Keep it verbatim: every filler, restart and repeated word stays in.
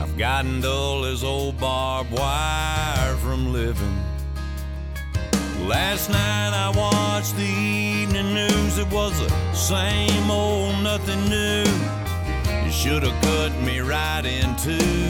I've gotten dull as old barbed wire from living. Last night I watched the evening news. It was the same old nothing new. You should have cut me right in two.